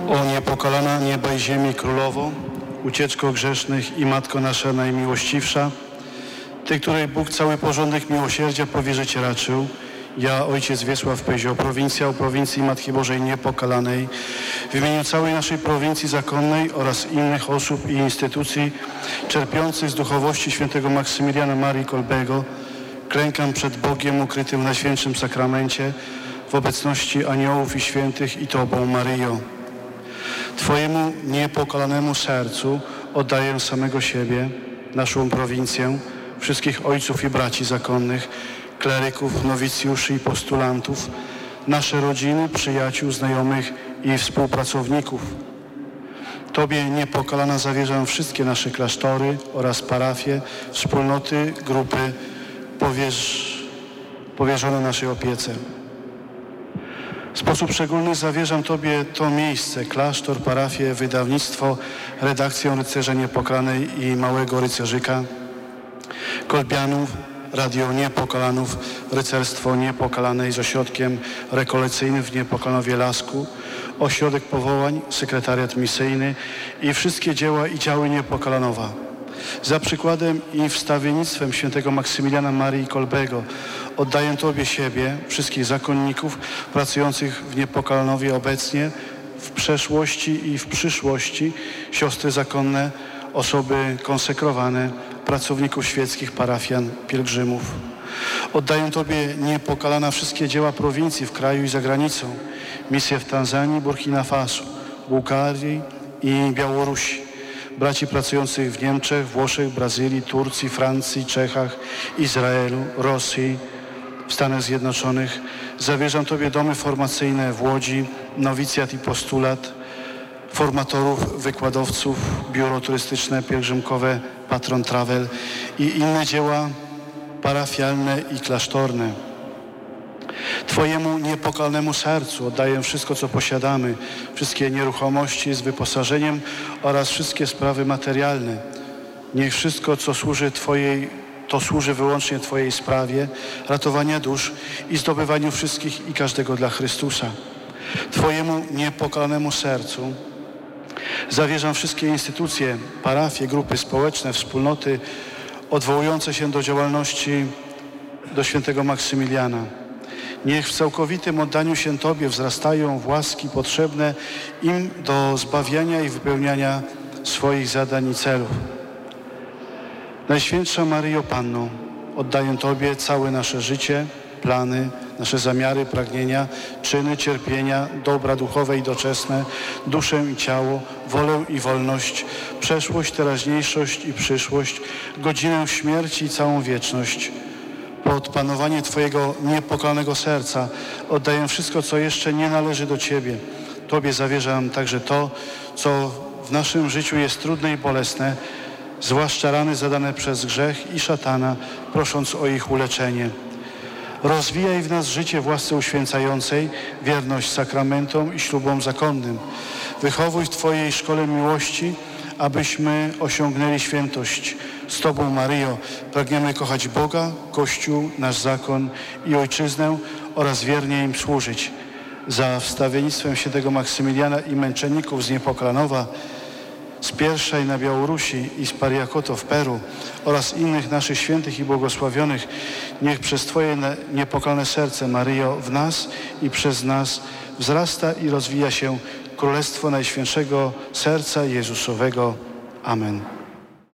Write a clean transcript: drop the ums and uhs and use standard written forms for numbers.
O niepokalana nieba i ziemi królowo, ucieczko grzesznych i Matko nasza najmiłościwsza, Ty, której Bóg cały porządek miłosierdzia powierzyć raczył, ja, ojciec Wiesław Pyzio, prowincjał prowincji Matki Bożej Niepokalanej, w imieniu całej naszej prowincji zakonnej oraz innych osób i instytucji czerpiących z duchowości świętego Maksymiliana Marii Kolbego, klękam przed Bogiem ukrytym w Najświętszym Sakramencie w obecności aniołów i świętych i Tobą, Maryjo. Twojemu niepokalanemu sercu oddaję samego siebie, naszą prowincję, wszystkich ojców i braci zakonnych, kleryków, nowicjuszy i postulantów, nasze rodziny, przyjaciół, znajomych i współpracowników. Tobie niepokalana zawierzam wszystkie nasze klasztory oraz parafie, wspólnoty, grupy powierzone naszej opiece. W sposób szczególny zawierzam Tobie to miejsce, klasztor, parafię, wydawnictwo, redakcję Rycerza Niepokalanej i Małego Rycerzyka, Kolbianów, Radio Niepokalanów, Rycerstwo Niepokalanej z ośrodkiem rekolekcyjnym w Niepokalanowie Lasku, Ośrodek Powołań, Sekretariat Misyjny i wszystkie dzieła i działy Niepokalanowa. Za przykładem i wstawiennictwem świętego Maksymiliana Marii Kolbego oddaję Tobie siebie, wszystkich zakonników pracujących w Niepokalanowie obecnie, w przeszłości i w przyszłości, siostry zakonne, osoby konsekrowane, pracowników świeckich, parafian, pielgrzymów. Oddaję Tobie niepokalana wszystkie dzieła prowincji w kraju i za granicą, misje w Tanzanii, Burkina Faso, Bułgarii i Białorusi, braci pracujących w Niemczech, Włoszech, Brazylii, Turcji, Francji, Czechach, Izraelu, Rosji, w Stanach Zjednoczonych. Zawierzam Tobie domy formacyjne w Łodzi, nowicjat i postulat, formatorów, wykładowców, biuro turystyczne, pielgrzymkowe, Patron Travel i inne dzieła parafialne i klasztorne. Twojemu niepokalnemu sercu oddaję wszystko, co posiadamy, wszystkie nieruchomości z wyposażeniem oraz wszystkie sprawy materialne. Niech wszystko, co służy wyłącznie Twojej sprawie, ratowania dusz i zdobywaniu wszystkich i każdego dla Chrystusa. Twojemu niepokalanemu sercu zawierzam wszystkie instytucje, parafie, grupy społeczne, wspólnoty odwołujące się do działalności do świętego Maksymiliana. Niech w całkowitym oddaniu się Tobie wzrastają w łaski potrzebne im do zbawiania i wypełniania swoich zadań i celów. Najświętsza Maryjo Panno, oddaję Tobie całe nasze życie, plany, nasze zamiary, pragnienia, czyny, cierpienia, dobra duchowe i doczesne, duszę i ciało, wolę i wolność, przeszłość, teraźniejszość i przyszłość, godzinę śmierci i całą wieczność. Pod panowanie Twojego niepokalanego serca oddaję wszystko, co jeszcze nie należy do Ciebie. Tobie zawierzam także to, co w naszym życiu jest trudne i bolesne, zwłaszcza rany zadane przez grzech i szatana, prosząc o ich uleczenie. Rozwijaj w nas życie w łasce uświęcającej, wierność sakramentom i ślubom zakonnym. Wychowuj w Twojej szkole miłości, abyśmy osiągnęli świętość. Z Tobą, Maryjo, pragniemy kochać Boga, Kościół, nasz zakon i Ojczyznę oraz wiernie im służyć. Za wstawiennictwem świętego Maksymiliana i męczenników z Niepokalanowa, z Pierwszej na Białorusi i z Pariakoto w Peru oraz innych naszych świętych i błogosławionych, niech przez Twoje niepokalane serce, Maryjo, w nas i przez nas wzrasta i rozwija się Królestwo Najświętszego Serca Jezusowego. Amen.